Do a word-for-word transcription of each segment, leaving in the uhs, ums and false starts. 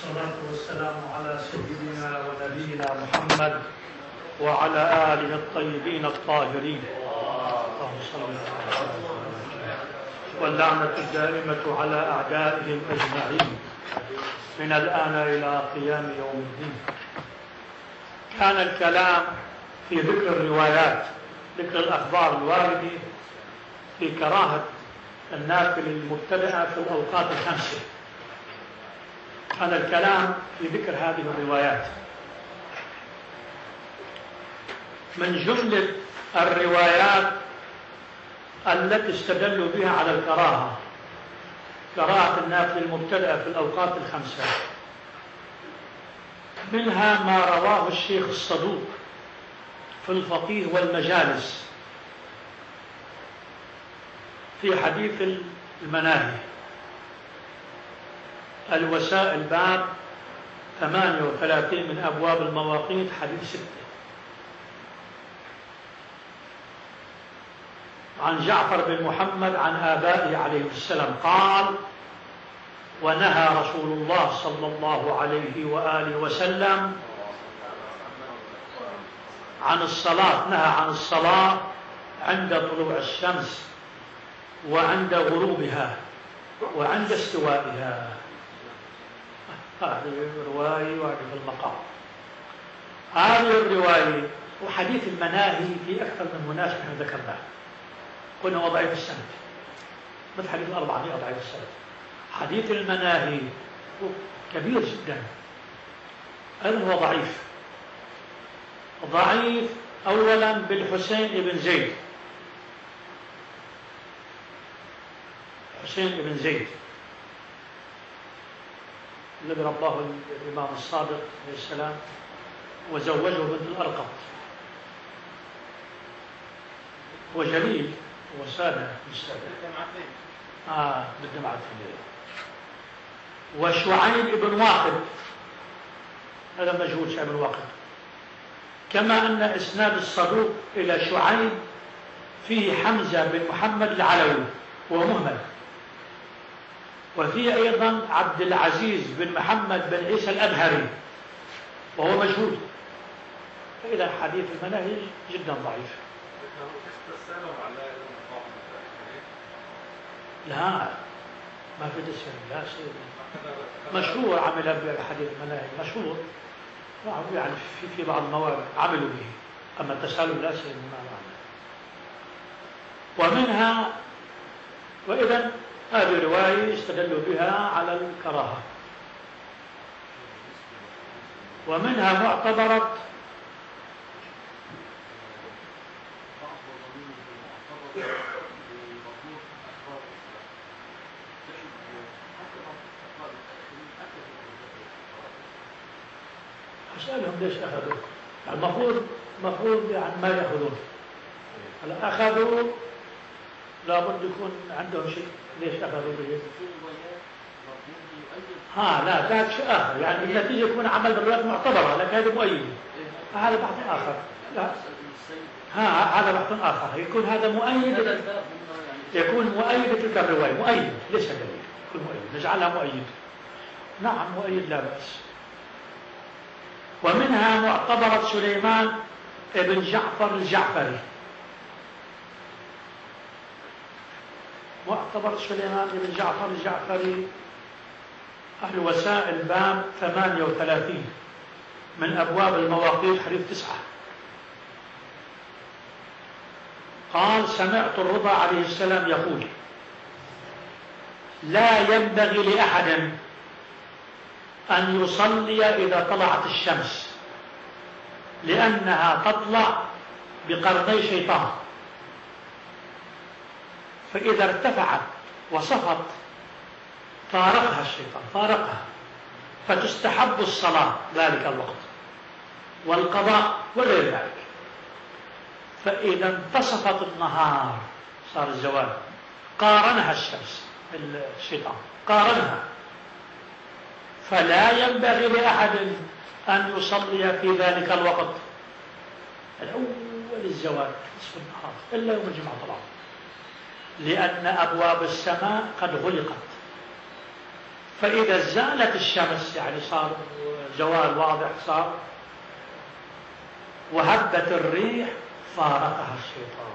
والصلاة والسلام على سيدنا ونبينا محمد وعلى آله الطيبين الطاهرين، اللهم صل على محمد، واللعنة الدائمة على أعدائهم أجمعين من الآن إلى قيام يوم الدين. كان الكلام في ذكر الروايات، ذكر الأخبار الواردة في كراهة النافل المبتدئة في الأوقات الخمسة. كان الكلام في ذكر هذه الروايات. من جملة الروايات التي استدلوا بها على الكراهة، كراهة النافل المبتدئة في الأوقات الخمسة، منها ما رواه الشيخ الصدوق في الفقيه والمجالس في حديث المناهي الوسائل باب ثمانية وثلاثين من أبواب المواقيت، حديث ستة، عن جعفر بن محمد عن آبائه عليه السلام قال: ونهى رسول الله صلى الله عليه وآله وسلم عن الصلاة، نهى عن الصلاة عند طلوع الشمس وعند غروبها وعند استوائها. هذه الرواية وهذه المقام. هذه الرواية وحديث المناهي في أكثر من مناسبة احنا ذكرناه، قلنا هو ضعيف السند، مثل حديث الأربعمائة ضعيف السند. حديث المناهي كبير جدا، أيضا هو ضعيف. ضعيف أولا بالحسين بن زيد، حسين بن زيد الذي رباه الإمام الصادق عليه السلام وزوجه بنت الأرقم، هو جليل وسادة بالسادة آه بالدمعة الفلية. وشعيب بن واقد هذا مجهول، شعيب بن واقد. كما أن إسناد الصدوق إلى شعيب فيه حمزة بن محمد العلوي وهو مهمل، وفيه أيضا عبد العزيز بن محمد بن عيسى الأبهري وهو مجهول. فإذا حديث المناهي جدا ضعيف. لا ما في تسليم، لا شيء مشهور عمل بحديث المناهي، مشهور يعني في في بعض الموارد عملوا به، أما التسلم لا شيء ما معنى. ومنها وإذا هذه الرواية استدلوا بها على الكراهة. ومنها معتبرة أسألهم ليش أخذوا؟ المفروض المفروض يعني ما يأخذون. هلا أخذوا لابد يكون عندهم شيء، ليش أخذوا به؟ ها لا ذاك شيء آخر، يعني النتيجة يكون عمل بالروايات معتبرة، لكن هذا مؤيد، هذا بحث آخر. لا ها هذا بحث آخر، يكون هذا مؤيد، يكون مؤيد تلك الرواية، مؤيد ليس دليل، يكون مؤيد، نجعلها مؤيد. نعم مؤيد لا بأس. ومنها معتبرة سليمان ابن جعفر الجعفري، معتبر سليمان بن جعفر الجعفري أهل وسائل باب ثمانية وثلاثين من أبواب المواقيت، حديث تسعة. قال: سمعت الرضا عليه السلام يقول: لا ينبغي لأحد أن يصلي إذا طلعت الشمس، لأنها تطلع بقرني شيطان، فإذا ارتفعت وصفت فارقها الشيطان، فارقها، فتستحب الصلاة ذلك الوقت والقضاء وغير ذلك. فإذا انتصفت النهار صار الزوال، قارنها الشمس الشيطان، قارنها، فلا ينبغي لأحد أن يصلي في ذلك الوقت الأول الزوال نصف النهار إلا يوم الجمعة طبعا، لأن أبواب السماء قد غلقت، فإذا زالت الشمس يعني صار جوال واضح صار وهبت الريح فارقها الشيطان.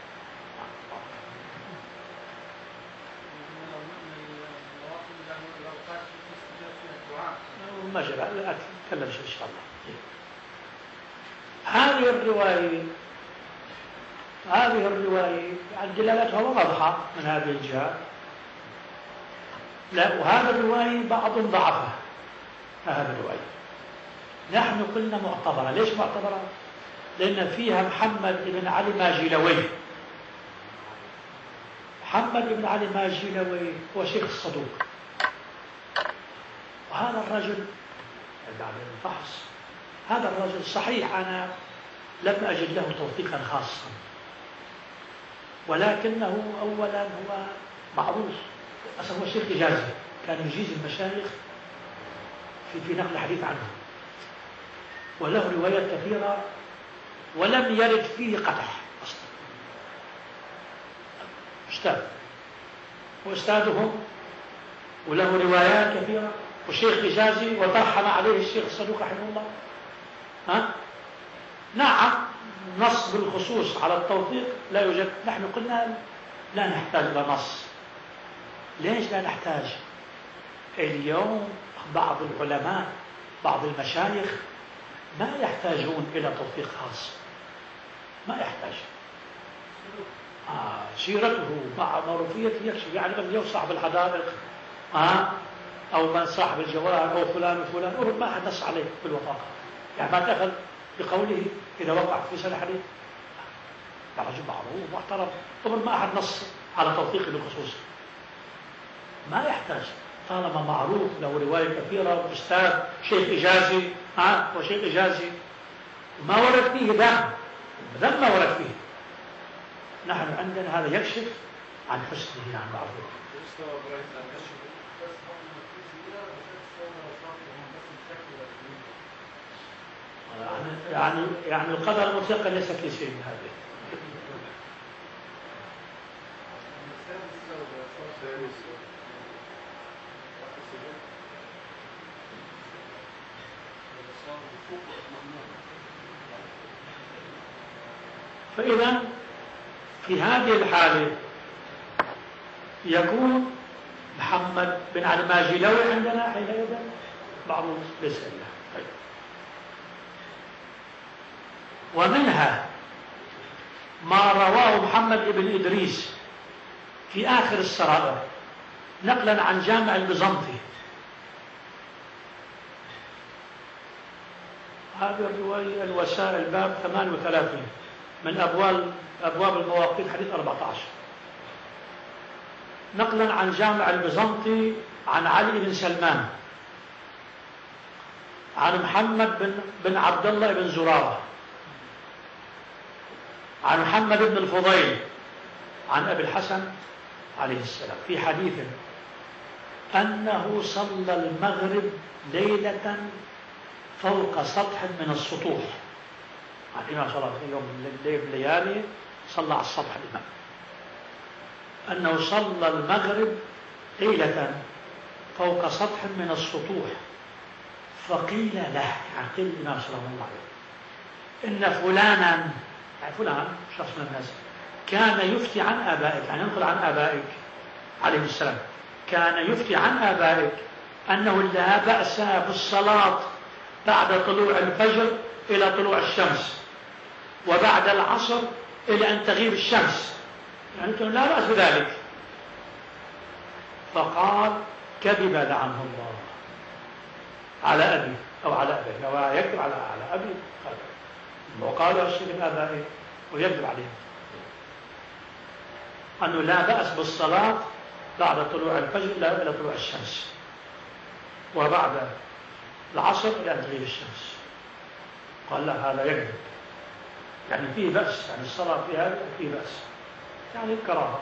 ما جرى أتكلم شيء إن شاء الله. هذه الرواية هذه الرواية يعني دلالتها واضحة من هذه الجهة. لا وهذا الرواية بعض ضعفها. هذا الرواية نحن قلنا معتبرة. ليش معتبرة؟ لأن فيها محمد بن علي ماجلوي. محمد بن علي ماجلوي هو شيخ الصدوق، وهذا الرجل بعد الفحص هذا الرجل صحيح أنا لم أجد له توثيقا خاصا، ولكنه أولا هو معروف أصلا هو شيخ إجازي، كان يجيز المشايخ في في نقل الحديث عنه، وله روايات كثيرة ولم يرد فيه قدح أصلا. أستاذ وأستاذهم وله روايات كثيرة وشيخ إجازي وترحم عليه الشيخ الصدوق رحمه الله. ها؟ نعم نص بالخصوص على التوثيق لا يوجد. نحن قلنا لا نحتاج إلى نص. ليش لا نحتاج؟ اليوم بعض العلماء بعض المشايخ ما يحتاجون إلى توثيق خاص، ما يحتاج. آه سيرته مع معروفيته يكشف. يعني اليوم صاحب الحدائق آه أو من صاحب الجواهر أو فلان وفلان أو ما أحد نص عليه بالوثاقة، يعني ما تأخذ بقوله إذا وقع في سنة حديث. لا رجل معروف محترم طبعا ما أحد نص على توثيق بالخصوص، ما يحتاج طالما معروف له رواية كثيرة وأستاذ شيخ إجازي ها آه وشيخ إجازي ما ورد فيه ذنب ذنب ما ورد فيه. نحن عندنا هذا يكشف عن حسنه عن بعضه. يعني يعني القدر المطلقا ليس في شيء من هذا. فإذا في هذه الحالة يكون محمد بن علي ماجلوي عندنا حينئذ معروف ليس إلا. طيب. ومنها ما رواه محمد بن إدريس في آخر السرائر نقلا عن جامع البيزنطي. هذه الرواية الوسائل باب ثمانية وثلاثين من أبواب أبواب المواقيت حديث أربعة عشر، نقلا عن جامع البيزنطي عن علي بن سلمان عن محمد بن, بن عبد الله بن زرارة عن محمد بن الفضيل عن أبي الحسن عليه السلام في حديث أنه صلى المغرب ليلة فوق سطح من السطوح. الإمام صلى الله عليه وسلم يوم الليالي صلى على السطح الإمام، أنه صلى المغرب ليلة فوق سطح من السطوح فقيل له يعني قيل الإمام صلى الله عليه وسلم إن فلانا يعني فلان شخص من الناس كان يفتي عن آبائك يعني ينقل عن آبائك عليه السلام كان يفتي عن آبائك أنه لا بأس بالصلاة بعد طلوع الفجر إلى طلوع الشمس وبعد العصر إلى أن تغيب الشمس، يعني لا بأس بذلك. فقال كذب لعنه الله على أبي أو على أبي أو يكذب على على أبي وقالوا الشيء من آبائه ويكذب عليهم أنه لا بأس بالصلاة بعد طلوع الفجر إلى طلوع الشمس وبعد العصر إلى أن تغيب الشمس. قال لا هذا يكذب، يعني فيه بأس، يعني الصلاة في هذا فيه بأس، يعني الكراهة.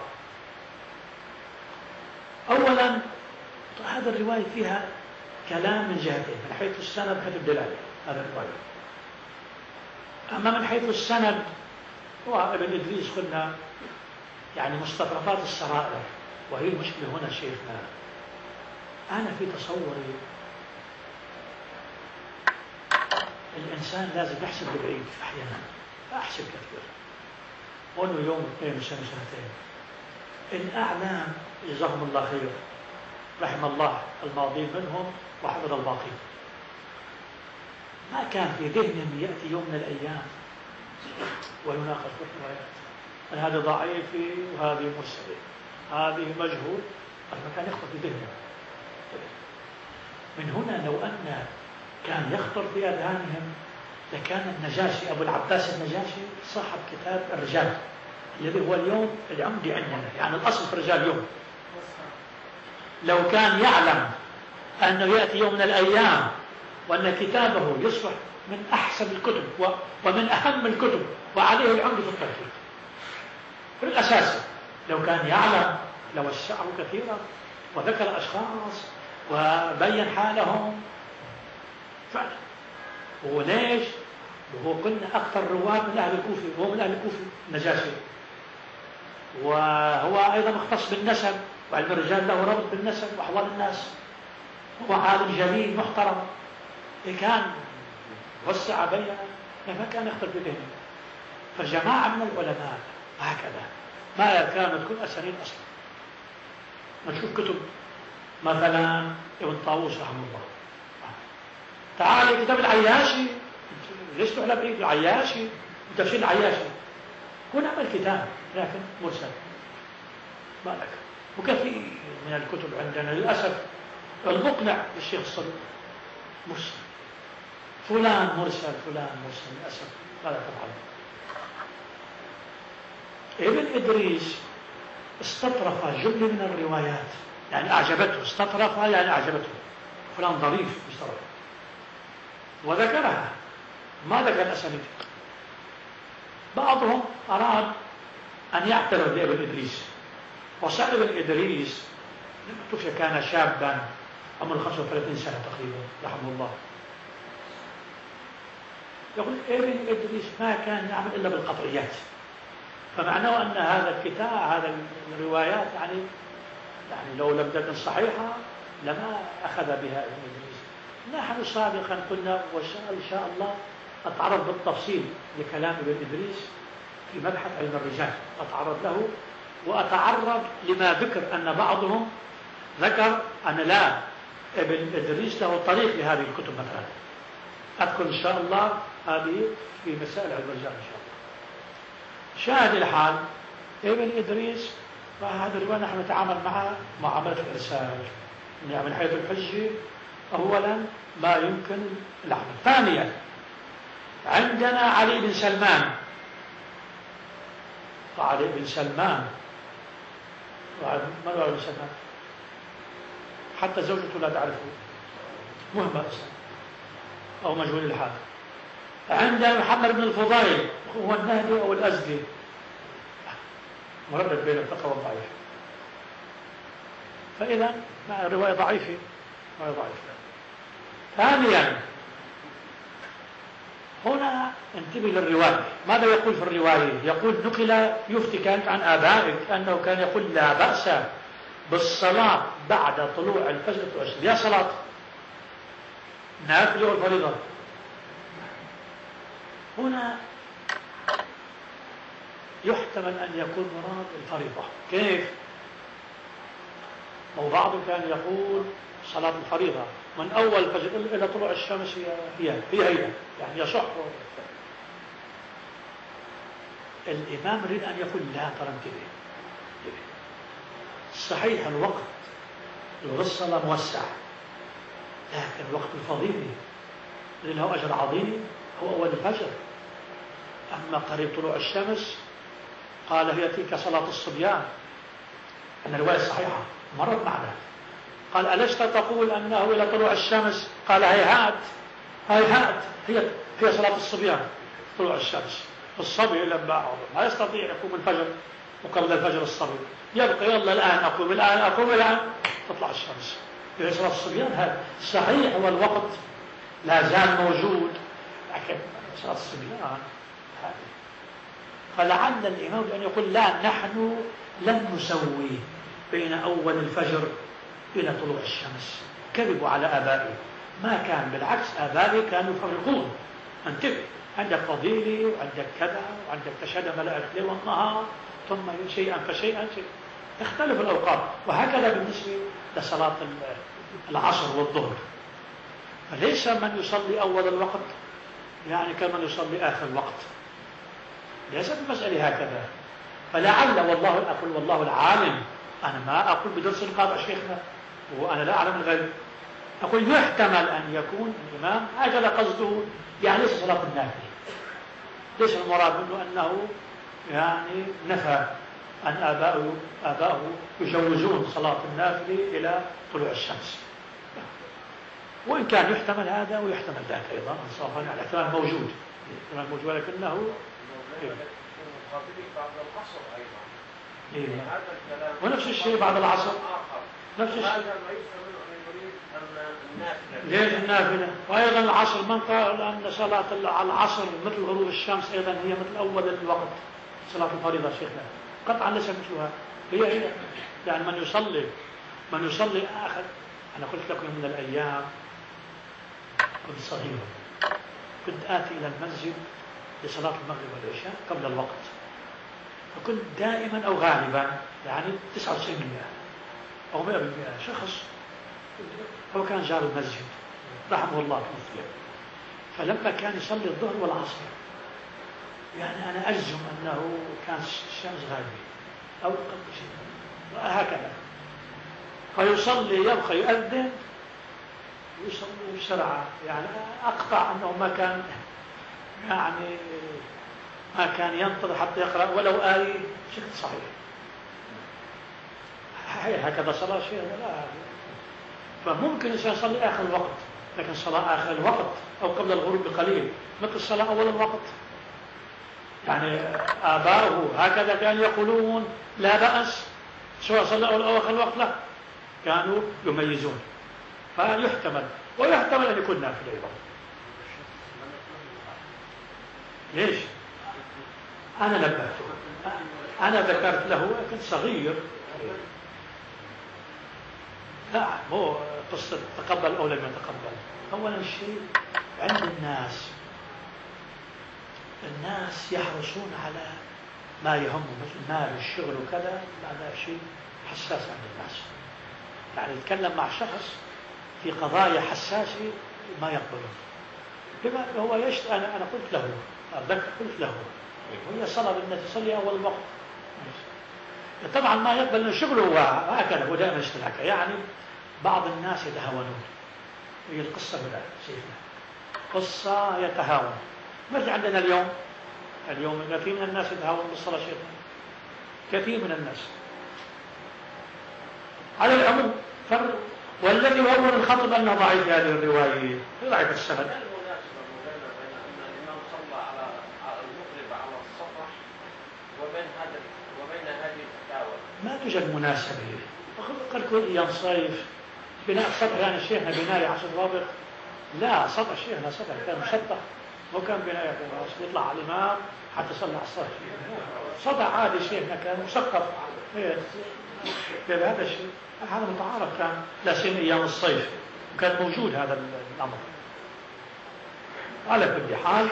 أولا هذا الرواية فيها كلام من جهتين، من حيث السند من حيث الدلالة هذا الرواية. أما من حيث السند وابن إدريس قلنا يعني مستطرفات السرائر، وهي المشكلة هنا شيخنا أنا في تصوري الإنسان لازم يحسب بالعيد أحيانا، لا أحسب كثير، وأنه يوم اثنين وسنة سنتين. الأعلام جزاهم الله خير، رحم الله الماضين منهم وحفظ الباقين، ما كان في ذهنهم يأتي يوم من الأيام ويناقش في الروايات أن هذا ضعيف وهذه مرسلة، هذه مجهول، ما كان يخطر في ذهنهم. من هنا لو أن كان يخطر في أذهانهم لكان النجاشي أبو العباس النجاشي صاحب كتاب الرجال الذي هو اليوم العمدي عندنا، يعني الأصل في الرجال اليوم. لو كان يعلم أنه يأتي يوم من الأيام وأن كتابه يصبح من أحسن الكتب ومن أهم الكتب وعليه العمد في الترتيب في الأساس، لو كان يعلم لوسعه كثيرا وذكر أشخاص وبين حالهم فعلا. وليش؟ وهو قلنا أكثر رواه من أهل الكوفة، وهو من أهل الكوفة النجاشي، وهو أيضا مختص بالنسب، وعلم الرجال له ربط بالنسب وأحوال الناس، هو عالم جليل محترم، كان وسع بيننا ما كان يخطر بذهنه. فجماعة من العلماء هكذا ما كانت تكون أسانيد أصلا. نشوف كتب مثلا ابن طاووس رحمه الله، تعالي كتاب العياشي، ليش تروح لبعيد؟ العياشي تفسير العياشي هو نعمل كتاب لكن مرسل ما لك. وكثير من الكتب عندنا للأسف المقنع للشيخ الصدوق مرسل، فلان مرسل فلان مرسل، للأسف لا تفعل. ابن إدريس استطرف جملة من الروايات، يعني أعجبته، استطرفها يعني أعجبته، فلان ظريف مستطرف، وذكرها، ما ذكر الأسانيد. بعضهم أراد أن يعترض بابن إدريس، وسأل ابن إدريس لما توفي كان شابا عمره خمسة وثلاثين سنة تقريبا رحمه الله، يقول ابن إدريس ما كان يعمل إلا بالقطعيات، فمعناه أن هذا الكتاب هذا الروايات يعني يعني لو لم تكن صحيحة لما أخذ بها ابن إدريس. نحن سابقا قلنا وإن شاء الله أتعرض بالتفصيل لكلام ابن إدريس في مبحث علم الرجال، أتعرض له، وأتعرض لما ذكر أن بعضهم ذكر أن لا ابن إدريس له طريق لهذه الكتب مثلا. أذكر إن شاء الله هذه في مسائل علم الرجال إن شاء الله. شاهد الحال ابن إدريس وهذا الرواية نحن نتعامل معها معاملة الإرسال، يعني من حيث الحجة أولا ما يمكن العمل. ثانيا عندنا علي بن سلمان، علي بن سلمان ما هو علي بن سلمان؟ حتى زوجته لا تعرفه، مهم أصلا أو مجهول الحال. عندنا محمد بن الفضيل هو النهدي أو الأزدي، مردد بين الثقة والضعيف، فإذا الرواية ضعيفة رواية ضعيفة. ثانيا هنا انتبه للرواية، ماذا يقول في الرواية؟ يقول نقل يفتي كانت عن آبائك أنه كان يقول لا بأس بالصلاة بعد طلوع الفجر والعشر. يا صلاة نافلة والفريضة. هنا يحتمل أن يكون مراد الفريضة. كيف؟ وبعض كان يقول صلاة الفريضة من أول الفجر إلى طلوع الشمس هي هي هي يعني يصح. الإمام يريد أن يقول لا ترى انتبه، صحيح الوقت الصلاة موسع، لكن وقت الفضيلة الذي له أجر عظيم هو أول الفجر. أما قريب طلوع الشمس قال هي تلك صلاة الصبيان، أن الرواية صحيحة مرت معنا. قال ألست تقول أنه إلى طلوع الشمس؟ قال هيهات هيهات هي هي صلاة الصبيان طلوع الشمس. الصبي لما ما يستطيع يقوم الفجر وقبل الفجر الصبي يبقى يلا الآن أقوم الآن أقوم الآن تطلع الشمس. هي صلاة الصبيان. هذا صحيح هو الوقت لا زال موجود، لكن صلاة الصبيان هذه. فلعل الإمام أن يقول لا نحن لن نسوي بين أول الفجر إلى طلوع الشمس. كذبوا على آبائي، ما كان، بالعكس آبائي كانوا يفرقون. انتبه، عندك فضيلي وعندك كذا وعندك تشهد ملائكة الليل والنهار، ثم شيئا فشيئا شيئا. تختلف الأوقات، وهكذا بالنسبة لصلاة العصر والظهر. فليس من يصلي أول الوقت يعني كمن يصلي آخر الوقت، ليست المسألة هكذا. فلعل، والله أقول والله العالم، أنا ما أقول بدرس القاطع شيخنا وأنا لا أعلم الغيب، أقول يحتمل أن يكون الإمام أجل قصده يعني ليس صلاة النافلة، ليس المراد منه أنه يعني نفى أن آباؤه آباؤه يجوزون صلاة النافلة إلى طلوع الشمس، وإن كان يحتمل هذا ويحتمل ذاك أيضا، صراحة يعني الاحتمال موجود، الاحتمال موجود، ولكنه إيه؟ إيه؟ ونفس الشيء بعد العصر، نفس الشيء. ليش النافلة؟ وأيضا العصر، من قال أن صلاة العصر مثل غروب الشمس أيضا هي مثل أول الوقت صلاة الفريضة شيخنا؟ قطعا ليس مثلها، هي هي يعني من يصلي من يصلي آخر. أنا قلت لكم من الأيام كنت صغيرا، كنت آتي إلى المسجد لصلاة المغرب والعشاء قبل الوقت، فكنت دائما أو غالبا يعني تسعة وتسعين بالمئة أو مئة بالمئة شخص هو كان جار المسجد رحمه الله توفي، فلما كان يصلي الظهر والعصر يعني أنا أجزم أنه كان الشمس غالبة أو قبل شيء هكذا، فيصلي يبقى يؤذن ويصلي بسرعة، يعني أقطع أنه ما كان يعني ما كان ينتظر حتى يقرأ ولو آية بشكل صحيح. هكذا صلاة شيء لا، فممكن الإنسان يصلي آخر الوقت، لكن صلاة آخر الوقت أو قبل الغروب بقليل مثل الصلاة أول الوقت، يعني آباؤه هكذا كانوا يقولون لا بأس سواء صلى أول أو آخر الوقت، لا كانوا يميزون. فيحتمل ويحتمل أن يكون نافلة أيضا. ليش؟ أنا نبهته، أنا ذكرت له كنت صغير، لا مو قصة تقبل أو لم يتقبل. أولا شيء عند الناس الناس يحرصون على ما يهمه مثل مال الشغل وكذا، هذا شيء حساس عند الناس، يعني يتكلم مع شخص في قضايا حساسة ما يقبله. بما هو يشت أنا أنا قلت له أتذكر قلت له وهي صلاة بالناس يصلي أول الوقت، طبعا ما يقبل إنه شغله هكذا هو دائما يشتغل هكذا، يعني بعض الناس يتهاونون، هي القصة بلا سيفنا قصة يتهاون، مثل عندنا اليوم اليوم كثير من الناس يتهاون بالصلاة شيخنا، كثير من الناس على العموم فرق. والذي يؤول الخطب أنه ضعيف هذه الرواية ضعيف السند. ما توجد مناسبة، قد يكون أيام صيف بناء السطح، يعني شيخنا بناء عشر رابط، لا سطح شيخنا سطح كان مسطح، مو كان بناء يطلع على الإمام حتى يصلي على السطح، سطح عادي شيخنا كان مسقف هذا الشيء هذا متعارف كان، لا سيما أيام الصيف وكان موجود هذا الأمر. على كل حال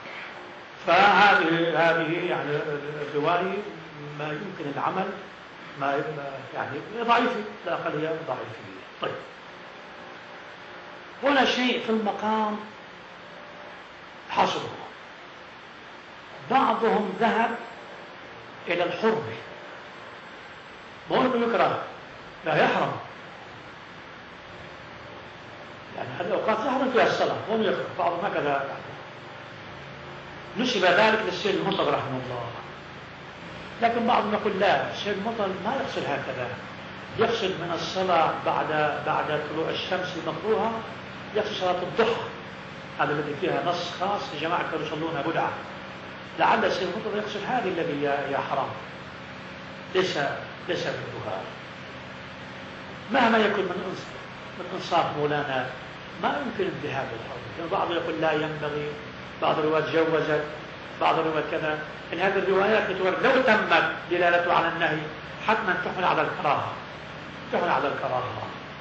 فهذه هذه يعني الرواية ما يمكن العمل ما يعني ضعيفة، لا أقل هي ضعيفة. طيب هنا شيء في المقام حصره، بعضهم ذهب إلى الحرمة، مو انه يكره، لا يحرم، يعني هذه الأوقات يحرم فيها الصلاة، مو يكره، بعضهم هكذا يعني. نسب ذلك للسيد المرتضى رحمه الله، لكن بعضهم يقول لا، السيد المرتضى ما يقصد هكذا، يقصد من الصلاة بعد بعد طلوع الشمس المكروهة، يقصد صلاة الضحى، هذا الذي فيها نص خاص لجماعة كانوا يصلونها بدعة، لعل السيد المرتضى يقصد هذه الذي يا حرام، ليس ليس بالظهار. مهما يكون من من انصاف مولانا ما يمكن انتهاء الحرمة، يعني بعض يقول لا ينبغي، بعض الروايات جوزت، بعض الروايات كذا. إن هذه الروايات بتورد لو تمت دلالته على النهي حتما تحمل على الكراهة، تحمل على الكراهة،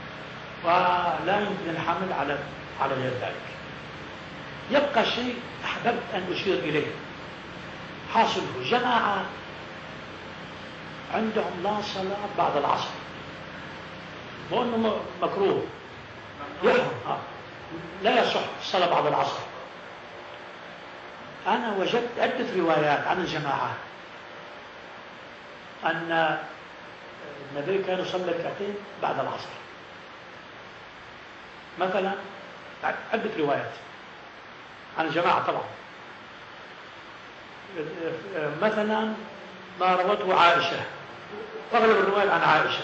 ولا يمكن الحمل على على غير ذلك. يبقى شيء أحببت أن أشير إليه، حاصله جماعة عندهم لا صلاة بعد العصر، مو أنه مكروه، يحرم لا يصح الصلاة بعد العصر. أنا وجدت عدة روايات عن الجماعة أن النبي كان يصلي ركعتين بعد العصر مثلا، عدة روايات عن الجماعة طبعا. مثلا ما روته عائشة، أغلب الروايات عن عائشة،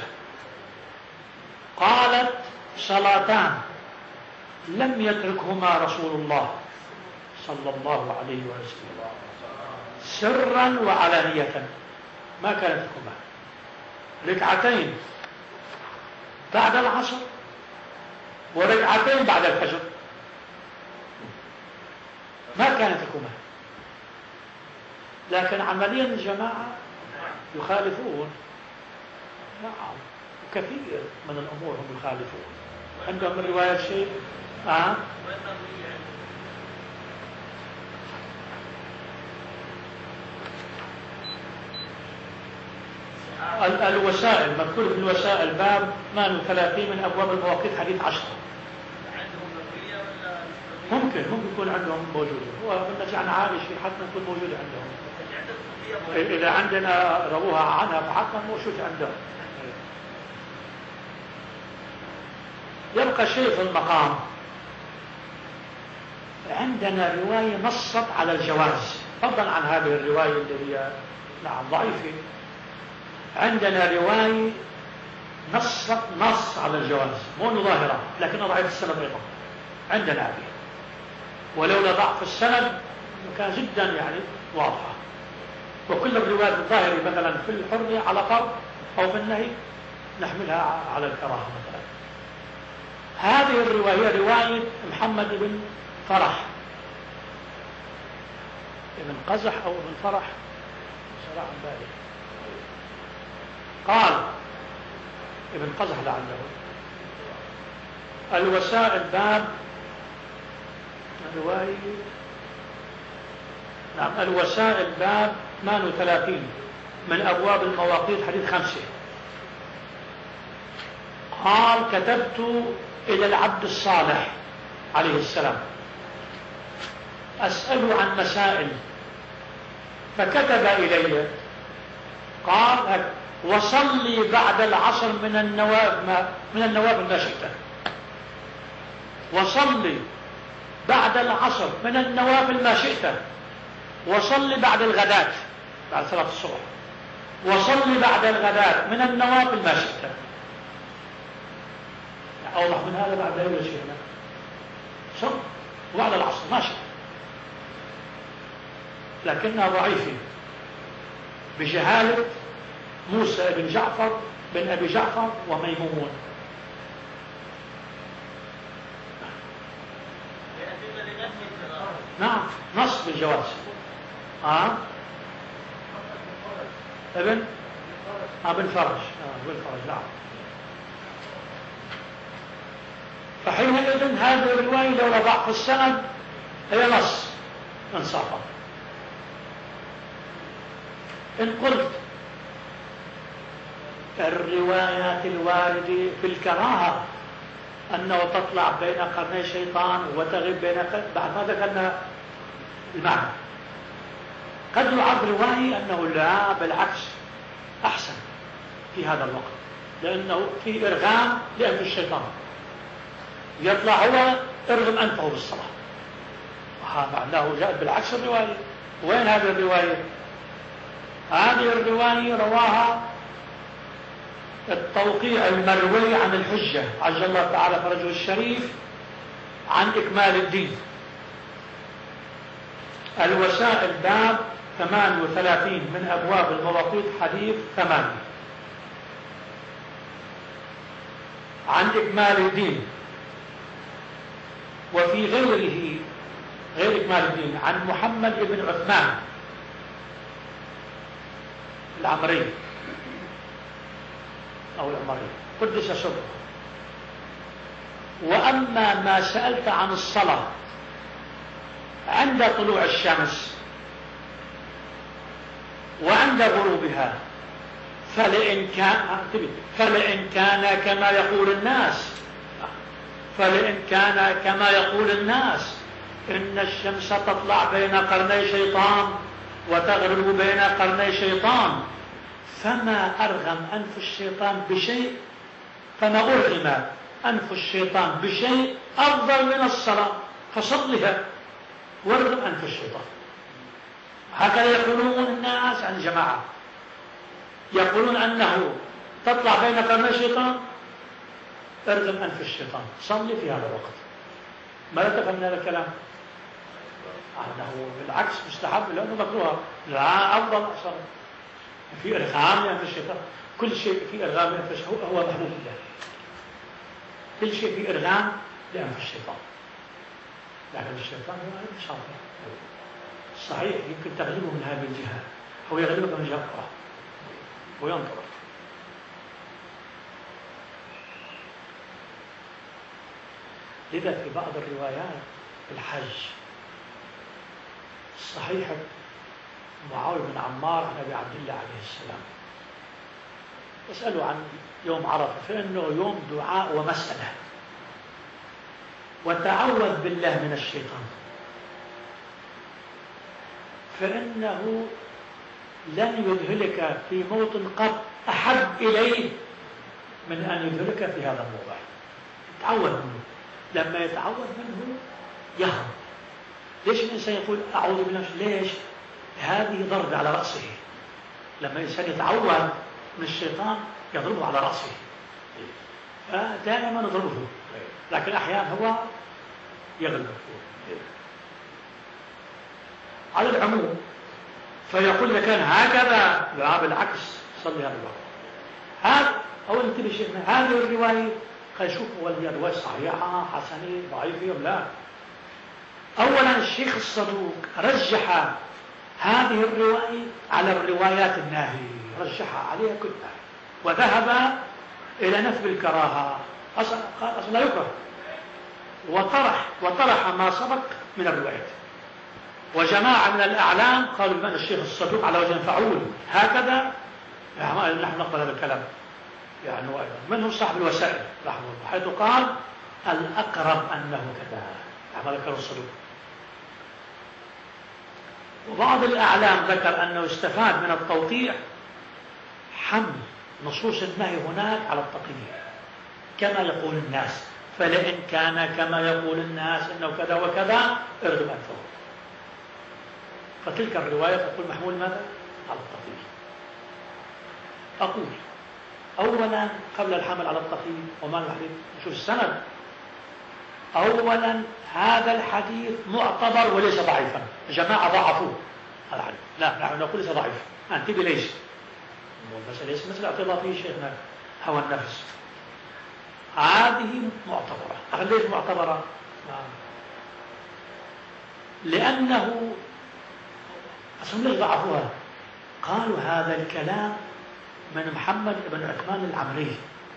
قالت صلاتان لم يتركهما رسول الله صلى الله عليه وسلم سرا وعلانية، ما كانت تركهما، ركعتين بعد العصر وركعتين بعد الفجر، ما كانت تركهما. لكن عمليا الجماعة يخالفون، نعم، كثير من الأمور هم يخالفون، عندهم من رواية شيء آه. الوسائل مذكور في الوسائل باب ثمانية وثلاثين من أبواب المواقيت حديث عشرة. ممكن ممكن يكون عندهم موجود، هو بالنسبة عن عائشة حتما يكون موجود عندهم، إذا عندنا رووها عنها فحتما موجود عندهم. يبقى شيء في المقام، عندنا رواية نصت على الجواز فضلا عن هذه الرواية اللي هي نعم ضعيفة. عندنا رواية نصت نص على الجواز، مو ظاهرة لكنها ضعيف السند أيضا عندنا هذه، ولولا ضعف السند كان جدا يعني واضحة. وكل الروايات الظاهرة مثلا في الحرية على فرض أو في النهي نحملها على الكراهة مثلا. هذه الرواية رواية محمد بن فرح ابن قزح أو ابن فرح صراحة بالي، قال ابن قزح لعله. الوسائل باب رواية نعم الوسائل باب ثمانية وثلاثين من أبواب المواقيت حديث خمسة. قال كتبت إلى العبد الصالح عليه السلام أسأله عن مسائل، فكتب إلي قال وصلي بعد العصر من النوافل من النوافل ما شئت، وصلي بعد العصر من النوافل ما شئت، وصلي بعد الغداة بعد صلاة الصبح، وصلي بعد الغداة من النوافل ما شئت. أوضح من هذا بعد أي شيء هنا صل وبعد العصر ما شئت، لكنها ضعيفة بجهالة موسى بن جعفر بن أبي جعفر وميمون. نعم نص بالجواز. آه ابن آه بن فرج آه بن فرج نعم. فحينئذ هذه الرواية لو ضعف السند هي نص انصافا. إن قلت الروايات الواردة في الكراهة أنه تطلع بين قرني شيطان وتغيب بين قرني، بعد ما ذكرنا المعنى، قد يعد رواية أنه لا بالعكس أحسن في هذا الوقت، لأنه في إرغام لأنف الشيطان، يطلع هو ارغم أنفه بالصلاة، وهذا معناه جاءت بالعكس الرواية. وين هذه الرواية؟ هذه الرواية رواها التوقيع المروي عن الحجة عجل الله تعالى فرجه الشريف عن إكمال الدين. الوسائل باب ثمانية وثلاثين من أبواب المواقيت حديث ثمانية عن إكمال الدين. وفي غيره غير إكمال الدين عن محمد بن عثمان العمري أو العمري قدس سره وأما ما سألت عن الصلاة عند طلوع الشمس وعند غروبها فلئن كان فلئن كان كما يقول الناس فلئن كان كما يقول الناس إن الشمس تطلع بين قرني شيطان وتغرب بين قرني شيطان، فما أرغم أنف الشيطان بشيء فما أرغم أنف الشيطان بشيء أفضل من الصلاة فصلها وارغم أنف الشيطان. هكذا يقولون الناس عن جماعة، يقولون أنه تطلع بين قرني الشيطان ارغم أنف الشيطان، صلي في هذا الوقت. ما تفهم من هذا الكلام؟ أنه بالعكس مستحب لأنه مكروه، لا أفضل أحسن في إرغام لأنف الشيطان. كل شيء في إرغام لأنف الشيطان هو محبوب الله، كل شيء في إرغام لأنف الشيطان، لكن الشيطان هو شاطر صحيح، يمكن تغلبه من هذه الجهة أو يغلبك من جهة أخرى وينطلق. لذا في بعض الروايات في الحج صحيحة معاوية بن عمار عن أبي عبد الله عليه السلام يسألوا عن يوم عرفة فإنه يوم دعاء ومسألة، وتعوذ بالله من الشيطان فإنه لن يذهلك في موطن قط أحب إليه من أن يذهلك في هذا الموضع. تعوذ منه، لما يتعوذ منه يهرب. ليش الإنسان يقول أعوذ بالله؟ ليش؟ هذه ضربة على رأسه. لما الإنسان يتعوذ من الشيطان يضربه على رأسه، فدائما يضربه، لكن أحيانا هو يغلب على العموم. فيقول إذا كان هكذا لا بالعكس صلي هذا الوقت. هذا أو انتبه شيخنا، هذه الرواية قال شوف هو هي رواية صحيحة حسنة ضعيفة لا. أولا الشيخ الصدوق رجح هذه الرواية على الروايات الناهية، رجحها عليها كلها وذهب إلى نفي الكراهة، أصلا قال أصلا لا يكره، وطرح وطرح ما سبق من الروايات. وجماعة من الأعلام قالوا بأن الشيخ الصدوق على وجه فعول هكذا، يعني نحن نقبل هذا الكلام، يعني منهم صاحب الوسائل رحمه الله حيث قال الأقرب أنه كذا، كما ذكر الصدوق. وبعض الأعلام ذكر أنه استفاد من التوقيع حمل نصوص النهي هناك على التقييد كما يقول الناس، فلئن كان كما يقول الناس إنه كذا وكذا ارغب أنفه. فتلك الرواية تقول محمول ماذا؟ على التقييد. أقول أولا قبل الحمل على التقييد وما الحديث نشوف السند. أولا هذا الحديث معتبر وليس ضعيفا، جماعة ضعفوه هذا الحديث، لا نحن نقول ليس ضعيف. انتبه ليش؟ بس ليس مثل اعتباطه شيخنا هوى النفس، هذه معتبرة. ليش معتبرة؟ لأنه أصلا ليش ضعفوها؟ قالوا هذا الكلام من محمد بن عثمان العمري،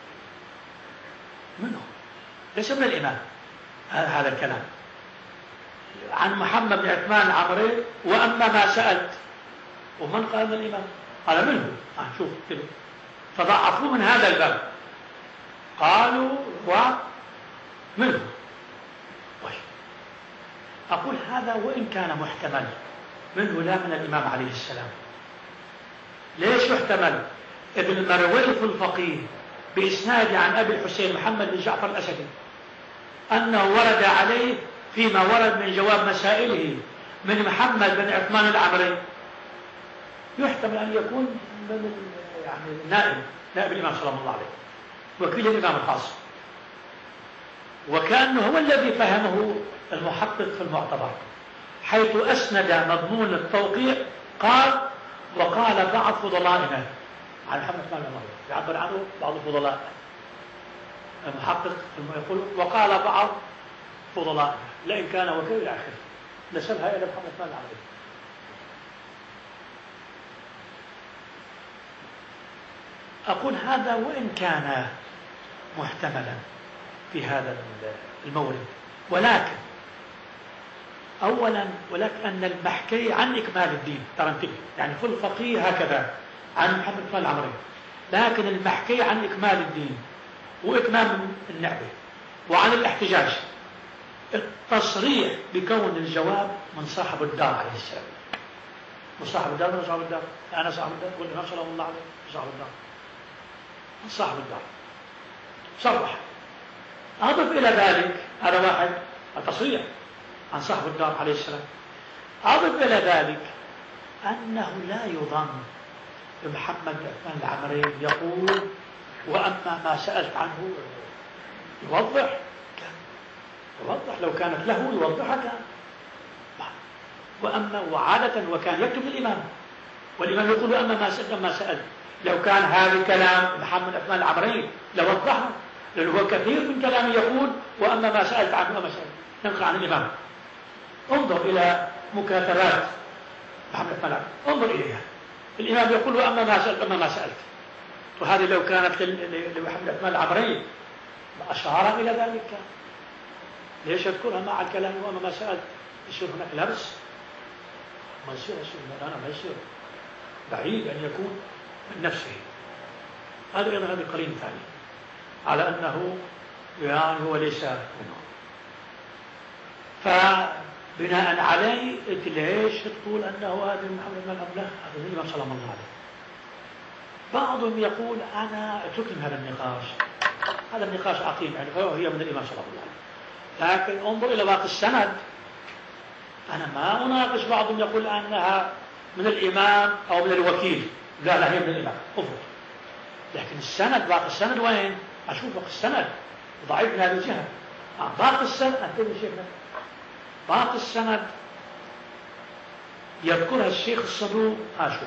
منه ليس من الإمام. هذا الكلام عن محمد بن عثمان العمري، وأما ما سألت ومن قال من الإمام قال منه. آه شوف كده، فضعفوه من هذا الباب، قالوا ومنه. طيب أقول هذا وإن كان محتمل منه لا من الإمام عليه السلام. ليش يحتمل؟ ابن المرويث الفقيه بإسناد عن أبي الحسين محمد بن جعفر الأسدي أنه ورد عليه فيما ورد من جواب مسائله من محمد بن عثمان العمري، يحتمل أن يكون من يعني نائب نائب الإمام صلى الله عليه وكيل الإمام الخاص، وكأنه هو الذي فهمه المحقق في المعتبر، حيث أسند مضمون التوقيع قال وقال بعض فضلائنا عن محمد بن عثمان يعبر عنه بعض الفضلاء. المحقق يقول وقال بعض فضلائنا لئن كان وكيل إلى آخره، نسبها إلى محمد بن عثمان. أقول هذا وإن كان محتملا في هذا المورد. ولكن أولا ولكن أن المحكي عن إكمال الدين، ترى انتبه، يعني كل فقيه هكذا عن محمد بن العمري، لكن المحكي عن إكمال الدين وإتمام النعمة وعن الاحتجاج التصريح بكون الجواب من صاحب الدار عليه السلام. من صاحب الدار من صاحب الدار؟ أنا صاحب الدار؟ قل الإمام صلى الله عليه وسلم صاحب الدار، من صاحب الدار صرح. أضف إلى ذلك، هذا واحد التصريح عن صاحب الدار عليه السلام. أضف إلى ذلك أنه لا يظن محمد بن العمري يقول وأما ما سألت عنه يوضح، يوضح لو كانت له يوضحها كان. وأما وعادة وكان يكتب للإمام، والإمام يقول وأما ما سألت ما سألت، لو كان هذا كلام محمد بن العمري لوضحها، لأنه هو كثير من كلامه يقول وأما ما سألت عنه وما سألت، ننقل عن الإمام. انظر إلى مكاتبات محمد بن العمري، انظر إليها. الإمام يقول وأما ما سألت أما ما سألت، وهذه لو كانت لمحمد بن العمري أشار إلى ذلك، ليش يذكرها مع الكلام وأما ما سألت؟ يصير هناك لبس، ما يصير يصير أنا ما يصير، بعيد أن يكون من نفسه. هذا أيضا هذا قرين ثاني على أنه يعني هو ليس منه. فبناء عليه ليش تقول أنه هذا محمد بن العمري؟ هذا الإمام صلى الله عليه. بعضهم يقول أنا اترك من هذا النقاش، هذا النقاش عقيم يعني فهي من الإمام صلى الله عليه، لكن انظر إلى باقي السند. أنا ما أناقش بعضهم يقول أنها من الإمام أو من الوكيل، لا لا هي من الإمام أفضل، لكن السند باقي السند وين؟ أشوف باقي السند ضعيف من هذه الجهة. باقي السند أنتبه شيخنا، باقي السند يذكرها الشيخ الصدوق. أشوف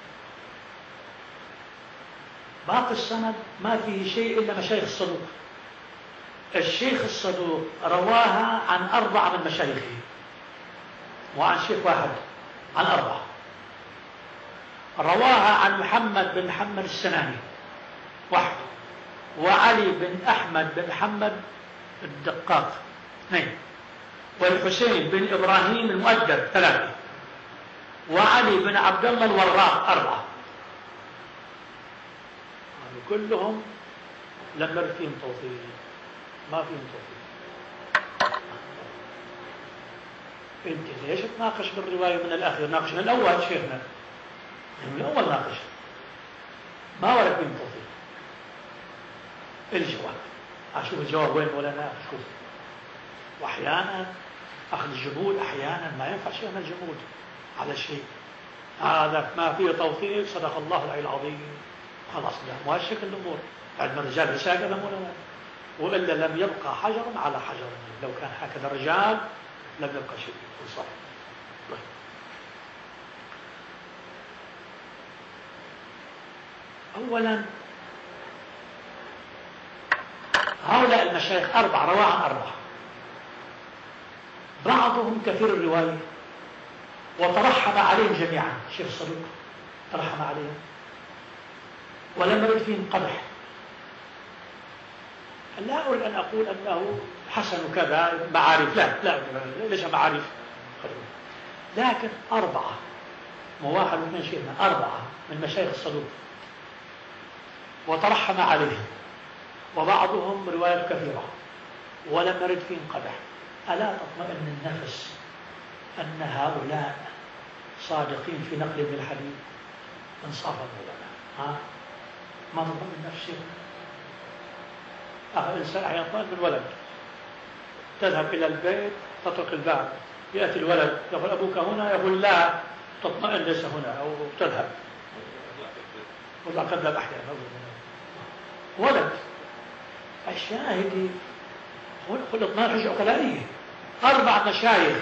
باقي السند ما فيه شيء إلا مشايخ الصدوق. الشيخ الصدوق رواها عن أربعة من مشايخه، وعن شيخ واحد، عن أربعة. رواها عن محمد بن محمد السناني واحد، وعلي بن أحمد بن محمد الدقاق اثنين، والحسين بن إبراهيم المؤدب ثلاثة، وعلي بن عبد الله الوراق أربعة. كلهم لم يرد فيهم توفيق، ما فيهم توفيق. انت ليش تناقش بالرواية من الأخير؟ ناقش من الأول شيخنا، من الأول ناقش، ما ورد فيهم توفيق. الجواب أشوف الجواب وين ولا لا أشوف. وأحيانا أخذ الجمود أحيانا ما ينفع شيء من الجمود على شيء، هذا ما فيه توفيق، صدق الله العلي العظيم، خلاص لا ما هالشكل الأمور. علم الرجال هكذا مولانا، وإلا لم يبقى حجر على حجر. لو كان هكذا الرجال لم يبقى شيء صح. أولا هؤلاء المشايخ أربعة رواه عن أربعة، بعضهم كثير الرواية وترحم عليهم جميعا. الشيخ الصدوق ترحم عليهم ولم يرد فيهم قدح. لا أريد أن أقول أنه حسن كذا معارف، لا لا ليس معارف، لكن أربعة، مو واحد من شيخنا، أربعة من مشايخ الصدوق وترحم عليهم، وبعضهم رواية كثيرة ولم يرد فيهم قدح. ألا تطمئن النفس أن هؤلاء صادقين في نقل من الحديث؟ انصافا مولانا، ها ما تطمئن نفسك. أخذ الإنسان أحيانا يطمئن من ولد، تذهب إلى البيت تطرق الباب، يأتي الولد يقول أبوك هنا، يقول لا تطمئن ليس هنا، أو تذهب والله كذب أحيانا ولد. الشاهد قل اطمئن حجة عقلائية. أربع مشايخ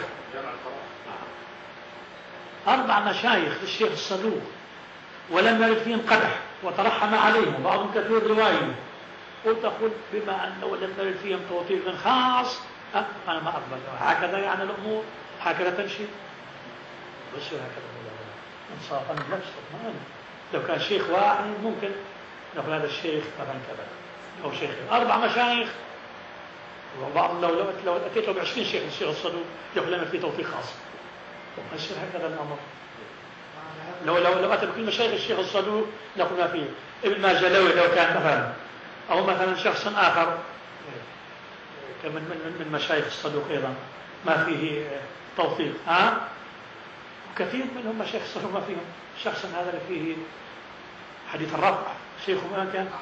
أربع مشايخ للشيخ الصدوق ولم يرد فيهم قدح وترحم عليهم، وبعضهم كثير رواية، وتقول بما أنه لم يرد فيهم توفيق خاص أه أنا ما أقبل. هكذا يعني الأمور، هكذا تمشي بس هكذا انصافا النفس تطمئن. لو كان شيخ واحد ممكن نقول هذا الشيخ مثلا كذا أو شيخ. أربع مشايخ وبعض لو لو لو اتيت له ب عشرين شيخ الشيخ الصدوق يقول لنا في توثيق خاص. ما يصير هكذا الامر. لو لو لو اتى بكل مشايخ الشيخ الصدوق نقول ما فيه. ابن ماجلوي لو كان مثلا او مثلا شخص اخر كمن من من مشايخ الصدوق ايضا ما فيه توثيق. ها كثير منهم مشايخ الصدوق ما فيهم. شخص هذا اللي فيه حديث الرفع شيخه ما كان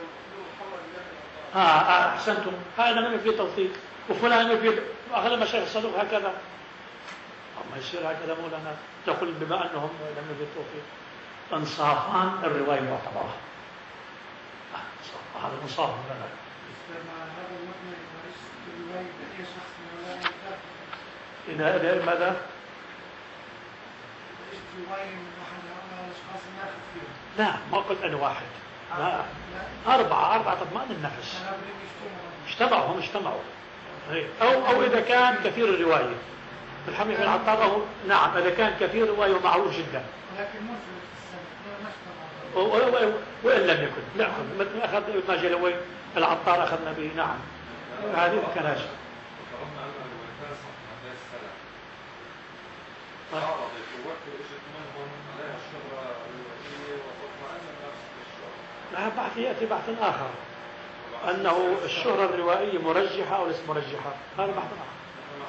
اه, آه احسنتم. هذا لم يفيد توثيق وفلان يفيد اغلب مشايخ الصدوق هكذا. ما يصير هكذا مولانا تقول بما انهم لم يفيد توثيق. انصافان الروايه معتبره. هذا انصاف لنا. إذا إذا ماذا؟ لا ما قلت أنا واحد. لا أربعة أربعة تضمن النفس. اجتمعوا هم اجتمعوا. أو أو إذا كان كثير الرواية. الحمد لله العطار نعم إذا كان كثير الرواية ومعروف جدا. وإن لم يكن لا مثل أخذ ابن جلوي العطار أخذنا به. نعم هذه كناش. لا بحث يأتي بحث آخر أنه الشهرة الروائية مرجحة أو ليس مرجحة. هذا بحث آخر.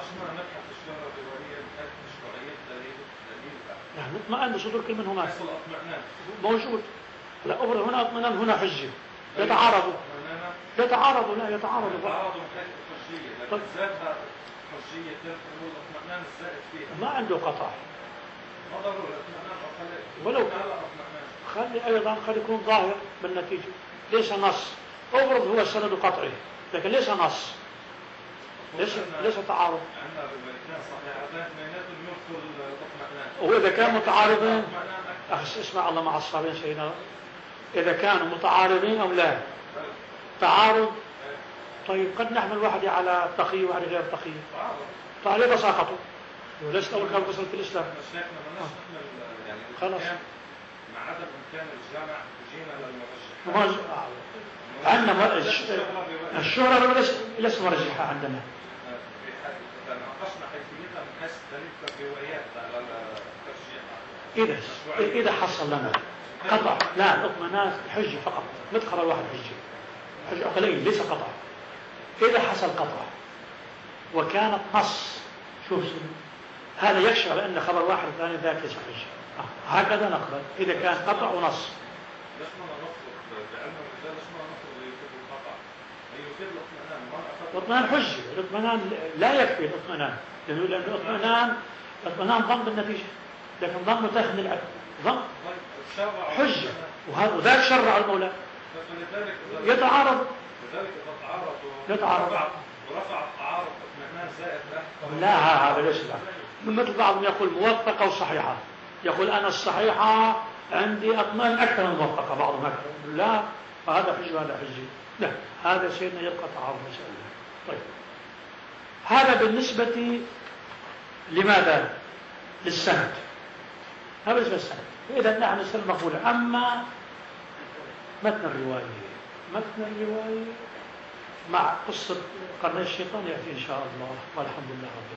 يعني اطمئن بصدور كل من هناك موجود. لا أبرز هنا اطمئنان هنا حجة. يتعارضوا يتعارضوا لا يتعارضوا طيب. ما عنده قطع ولو خلي أيضا خلي يكون ظاهر بالنتيجة. ليس نص أبرز هو السند قطعي لكن ليس نص. ليس ليس تعارض. وإذا كان متعارضين اسمع الله مع الصابين سيدنا إذا كانوا متعارضين أو لا تعارض. طيب قد نحمل واحد على تقي وواحد غير تقي فعليه تساقطوا ولست أول كان تصل في الإسلام. خلاص مع عدم إمكان الجامع جينا للمرجح. عندنا الشهرة ليس مرجحة عندنا. ناقشنا حيثيتها من حيث الدليل في الروايات على الترجيح. إذا إذا حصل لنا قطع لا اطمئنان حجة فقط مدخل الواحد حجة حجة قليل ليس قطع. إذا حصل قطع وكانت نص شوف هذا يكشف على أن خبر واحد ثاني ذاك ليس حجة. آه. هكذا نقبل إذا كان قطع ونص. الاطمئنان حجة. الاطمئنان لا يكفي الاطمئنان لأنه لأن الاطمئنان الاطمئنان ضم بالنتيجة لكن ضم متاخذ العدل ضم حجة وذاك شرع المولى يتعارض يتعارض ورفع التعارض اطمئنان زائد لا هذا ليس مثل بعضهم يقول موثقة وصحيحة يقول أنا الصحيحة عندي أطمئن أكثر من موثقة بعضهم أكثر لا هذا حجة وهذا حجة لا هذا سيدنا يبقى تعارض ما شاء الله. طيب هذا بالنسبة لماذا للسند. هذا بالنسبة للسند. إذا نحن السند مقبولة. أما متن الرواية متن الرواية مع قصة قرن الشيطان يأتي إن شاء الله والحمد لله رب العالمين.